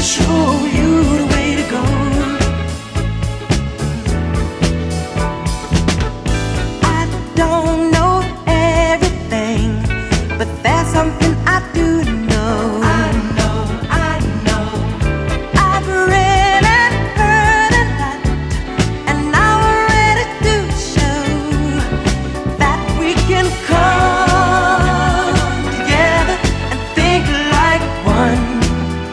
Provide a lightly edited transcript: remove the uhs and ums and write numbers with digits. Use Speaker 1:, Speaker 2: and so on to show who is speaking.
Speaker 1: show you the way to go. I don't